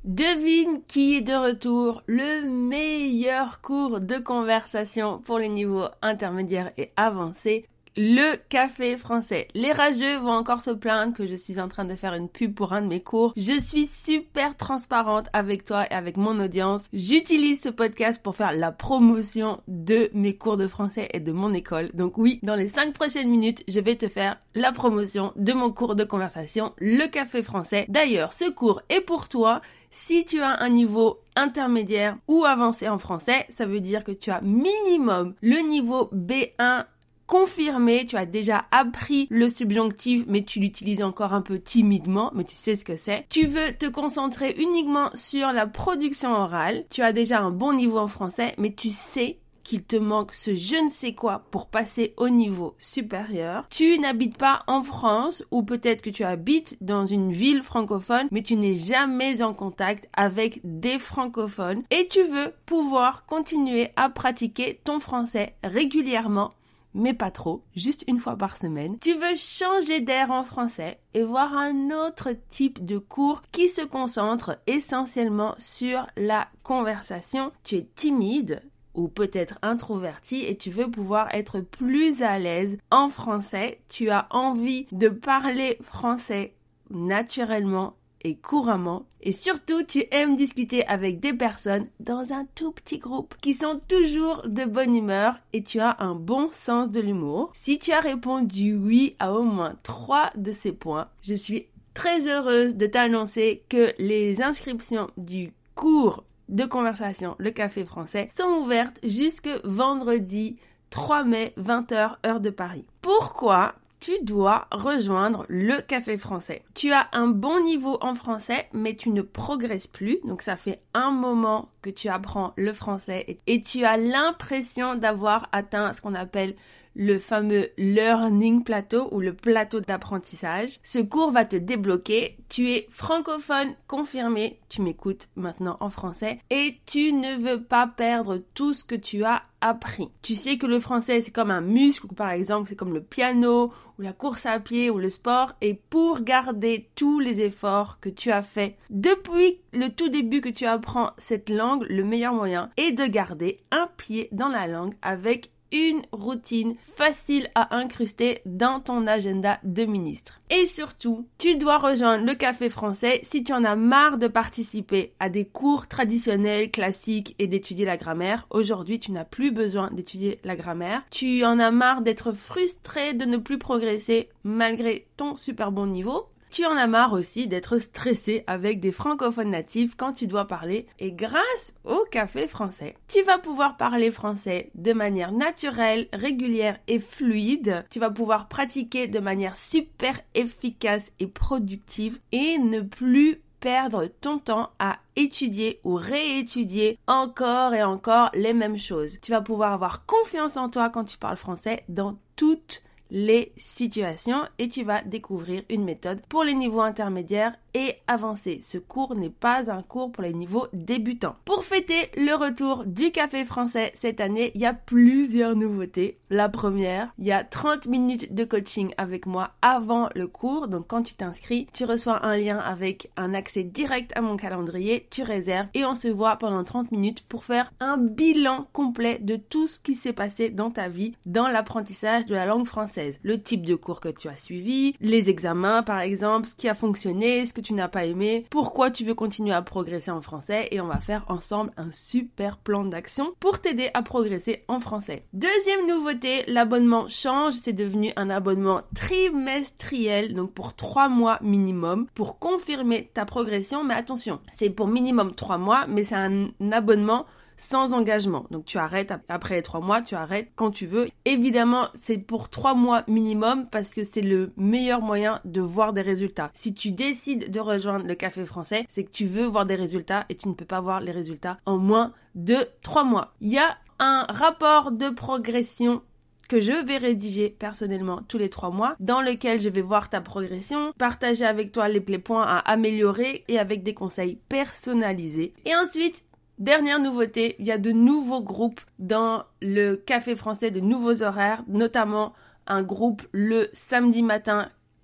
Devine qui est de retour, le meilleur cours de conversation pour les niveaux intermédiaires et avancés, le café français. Les rageux vont encore se plaindre que je suis en train de faire une pub pour un de mes cours. Je suis super transparente avec toi et avec mon audience. J'utilise ce podcast pour faire la promotion de mes cours de français et de mon école. Donc oui, dans les 5 prochaines minutes, je vais te faire la promotion de mon cours de conversation, le café français. D'ailleurs, ce cours est pour toi. Si tu as un niveau intermédiaire ou avancé en français, ça veut dire que tu as minimum le niveau B1 confirmé, tu as déjà appris le subjonctif, mais tu l'utilises encore un peu timidement, mais tu sais ce que c'est. Tu veux te concentrer uniquement sur la production orale, tu as déjà un bon niveau en français, mais tu sais qu'il te manque ce je ne sais quoi pour passer au niveau supérieur. Tu n'habites pas en France ou peut-être que tu habites dans une ville francophone mais tu n'es jamais en contact avec des francophones et tu veux pouvoir continuer à pratiquer ton français régulièrement mais pas trop, juste une fois par semaine. Tu veux changer d'air en français et voir un autre type de cours qui se concentre essentiellement sur la conversation. Tu es timide ou peut-être introverti et tu veux pouvoir être plus à l'aise en français. Tu as envie de parler français naturellement et couramment. Et surtout, tu aimes discuter avec des personnes dans un tout petit groupe qui sont toujours de bonne humeur et tu as un bon sens de l'humour. Si tu as répondu oui à au moins 3 de ces points, je suis très heureuse de t'annoncer que les inscriptions du cours de conversation, le café français, sont ouvertes jusque vendredi 3 mai, 20h, heure de Paris. Pourquoi tu dois rejoindre le café français? Tu as un bon niveau en français, mais tu ne progresses plus. Donc ça fait un moment que tu apprends le français et tu as l'impression d'avoir atteint ce qu'on appelle le fameux learning plateau ou le plateau d'apprentissage. Ce cours va te débloquer. Tu es francophone confirmé, tu m'écoutes maintenant en français et tu ne veux pas perdre tout ce que tu as appris. Tu sais que le français c'est comme un muscle, ou par exemple c'est comme le piano ou la course à pied ou le sport, et pour garder tous les efforts que tu as fait depuis le tout début que tu apprends cette langue, le meilleur moyen est de garder un pied dans la langue avec une routine facile à incruster dans ton agenda de ministre. Et surtout, tu dois rejoindre le café français si tu en as marre de participer à des cours traditionnels, classiques et d'étudier la grammaire. Aujourd'hui, tu n'as plus besoin d'étudier la grammaire. Tu en as marre d'être frustré de ne plus progresser malgré ton super bon niveau. Tu en as marre aussi d'être stressé avec des francophones natifs quand tu dois parler, et grâce au café français, tu vas pouvoir parler français de manière naturelle, régulière et fluide. Tu vas pouvoir pratiquer de manière super efficace et productive et ne plus perdre ton temps à étudier ou réétudier encore et encore les mêmes choses. Tu vas pouvoir avoir confiance en toi quand tu parles français dans toutes les situations et tu vas découvrir une méthode pour les niveaux intermédiaires et avancés. Ce cours n'est pas un cours pour les niveaux débutants. Pour fêter le retour du café français cette année, il y a plusieurs nouveautés. La première, il y a 30 minutes de coaching avec moi avant le cours. Donc quand tu t'inscris, tu reçois un lien avec un accès direct à mon calendrier, tu réserves et on se voit pendant 30 minutes pour faire un bilan complet de tout ce qui s'est passé dans ta vie dans l'apprentissage de la langue française. Le type de cours que tu as suivi, les examens par exemple, ce qui a fonctionné, ce que tu n'as pas aimé, pourquoi tu veux continuer à progresser en français, et on va faire ensemble un super plan d'action pour t'aider à progresser en français. Deuxième nouveauté, l'abonnement change, c'est devenu un abonnement trimestriel, donc pour 3 mois minimum, pour confirmer ta progression, mais attention, c'est pour minimum 3 mois, mais c'est un abonnement sans engagement. Donc tu arrêtes après les 3 mois, tu arrêtes quand tu veux. Évidemment, c'est pour 3 mois minimum parce que c'est le meilleur moyen de voir des résultats. Si tu décides de rejoindre le café français, c'est que tu veux voir des résultats et tu ne peux pas voir les résultats en moins de 3 mois. Il y a un rapport de progression que je vais rédiger personnellement tous les 3 mois, dans lequel je vais voir ta progression, partager avec toi les points à améliorer et avec des conseils personnalisés. Et ensuite, dernière nouveauté, il y a de nouveaux groupes dans le café français, de nouveaux horaires, notamment un groupe le samedi matin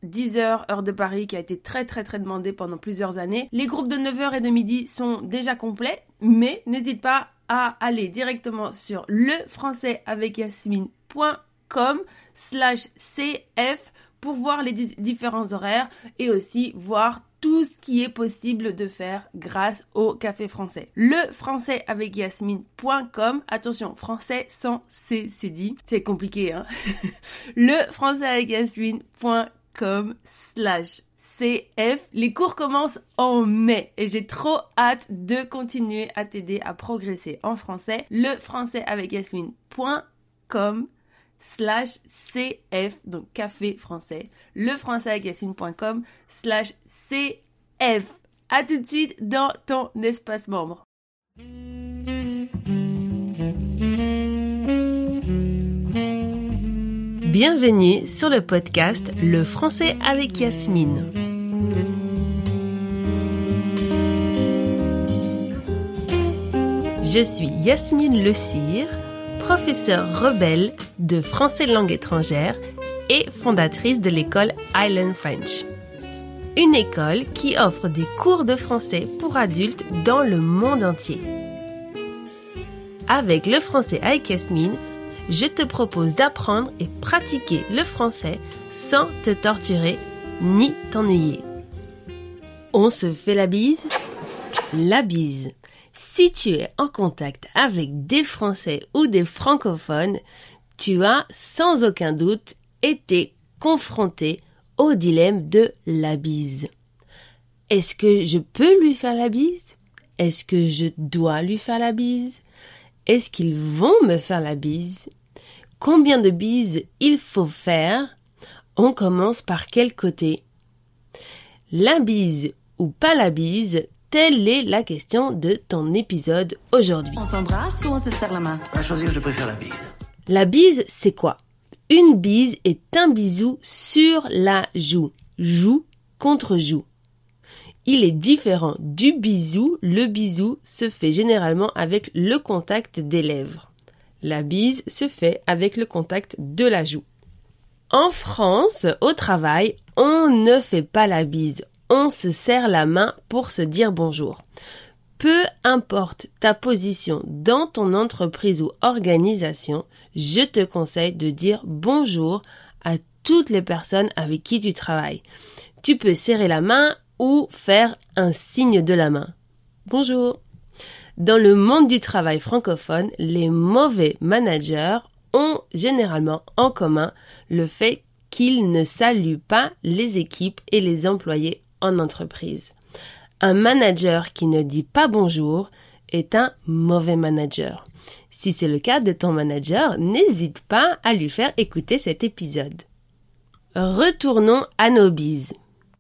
10h, heure de Paris, qui a été très demandé pendant plusieurs années. Les groupes de 9h et de midi sont déjà complets, mais n'hésite pas à aller directement sur lefrançaisavecYasmine.com/cf pour voir les différents horaires et aussi voir tout ce qui est possible de faire grâce au café français. LefrançaisavecYasmine.com, attention, français sans C, c'est dit, c'est compliqué, hein. LefrançaisavecYasmine.com/cf. Les cours commencent en mai et j'ai trop hâte de continuer à t'aider à progresser en français. LefrançaisavecYasmine.com/cf, donc café français, lefrançaisavecYasmine.com/cf. À tout de suite dans ton espace membre. Bienvenue sur le podcast Le français avec Yasmine. Je suis Yasmine Le Cire, professeure rebelle de français langue étrangère et fondatrice de l'école Island French. Une école qui offre des cours de français pour adultes dans le monde entier. Avec le français avec Yasmine, je te propose d'apprendre et pratiquer le français sans te torturer ni t'ennuyer. On se fait la bise ? La bise. Si tu es en contact avec des Français ou des francophones, tu as sans aucun doute été confronté au dilemme de la bise. Est-ce que je peux lui faire la bise ? Est-ce que je dois lui faire la bise ? Est-ce qu'ils vont me faire la bise ? Combien de bises il faut faire ? On commence par quel côté ? La bise ou pas la bise ? Telle est la question de ton épisode aujourd'hui. On s'embrasse ou on se serre la main ? À choisir, je préfère la bise. La bise, c'est quoi ? Une bise est un bisou sur la joue. Joue contre joue. Il est différent du bisou. Le bisou se fait généralement avec le contact des lèvres. La bise se fait avec le contact de la joue. En France, au travail, on ne fait pas la bise. On se serre la main pour se dire bonjour. Peu importe ta position dans ton entreprise ou organisation, je te conseille de dire bonjour à toutes les personnes avec qui tu travailles. Tu peux serrer la main ou faire un signe de la main. Bonjour. Dans le monde du travail francophone, les mauvais managers ont généralement en commun le fait qu'ils ne saluent pas les équipes et les employés en entreprise. Un manager qui ne dit pas bonjour est un mauvais manager. Si c'est le cas de ton manager, n'hésite pas à lui faire écouter cet épisode. Retournons à nos bises.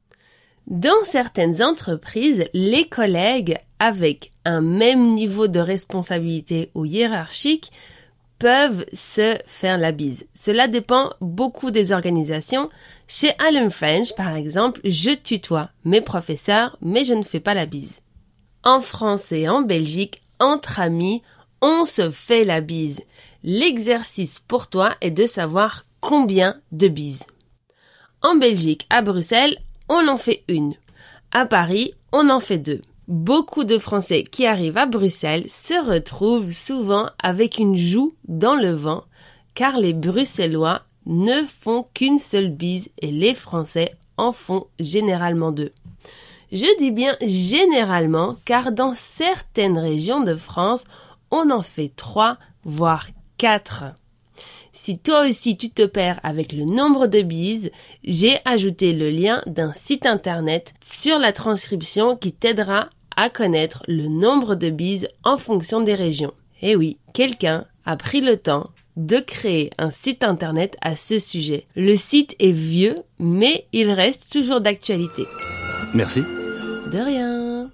Dans certaines entreprises, les collègues avec un même niveau de responsabilité ou hiérarchique peuvent se faire la bise. Cela dépend beaucoup des organisations. Chez Island French, par exemple, je tutoie mes professeurs, mais je ne fais pas la bise. En France et en Belgique, entre amis, on se fait la bise. L'exercice pour toi est de savoir combien de bises. En Belgique, à Bruxelles, on en fait une. À Paris, on en fait deux. Beaucoup de Français qui arrivent à Bruxelles se retrouvent souvent avec une joue dans le vent, car les Bruxellois ne font qu'une seule bise et les Français en font généralement deux. Je dis bien généralement, car dans certaines régions de France, on en fait 3, voire 4. Si toi aussi tu te perds avec le nombre de bises, j'ai ajouté le lien d'un site internet sur la transcription qui t'aidera à connaître le nombre de bises en fonction des régions. Et oui, quelqu'un a pris le temps de créer un site internet à ce sujet. Le site est vieux, mais il reste toujours d'actualité. Merci. De rien.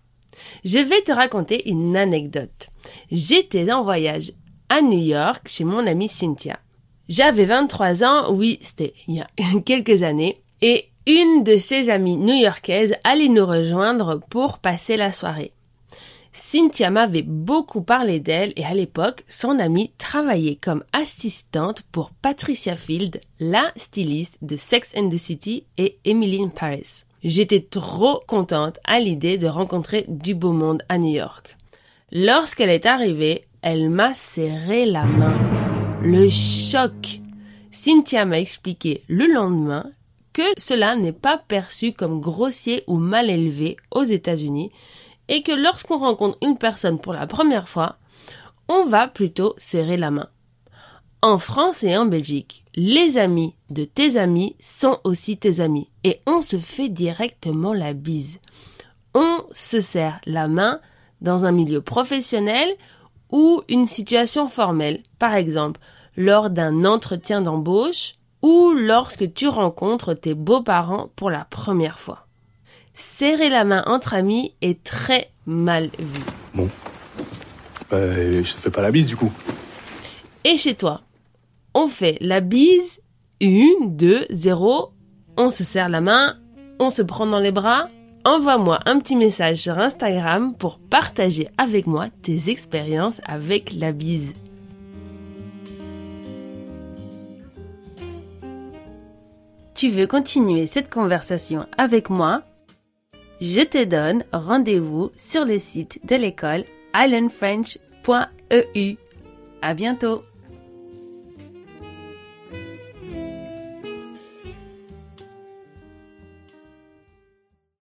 Je vais te raconter une anecdote. J'étais en voyage à New York chez mon amie Cynthia. J'avais 23 ans, oui, c'était il y a quelques années, et une de ses amies new-yorkaises allait nous rejoindre pour passer la soirée. Cynthia m'avait beaucoup parlé d'elle et à l'époque, son amie travaillait comme assistante pour Patricia Field, la styliste de Sex and the City et Emily in Paris. J'étais trop contente à l'idée de rencontrer du beau monde à New York. Lorsqu'elle est arrivée, elle m'a serré la main. Le choc! Cynthia m'a expliqué le lendemain que cela n'est pas perçu comme grossier ou mal élevé aux États-Unis et que lorsqu'on rencontre une personne pour la première fois, on va plutôt serrer la main. En France et en Belgique, les amis de tes amis sont aussi tes amis et on se fait directement la bise. On se serre la main dans un milieu professionnel ou une situation formelle, par exemple lors d'un entretien d'embauche ou lorsque tu rencontres tes beaux-parents pour la première fois. Serrer la main entre amis est très mal vu. Bon, je te fais pas la bise du coup. Et chez toi, on fait la bise, 1, 2, 0, on se serre la main, on se prend dans les bras. Envoie-moi un petit message sur Instagram pour partager avec moi tes expériences avec la bise. Tu veux continuer cette conversation avec moi? Je te donne rendez-vous sur le site de l'école ilearnfrench.eu. À bientôt!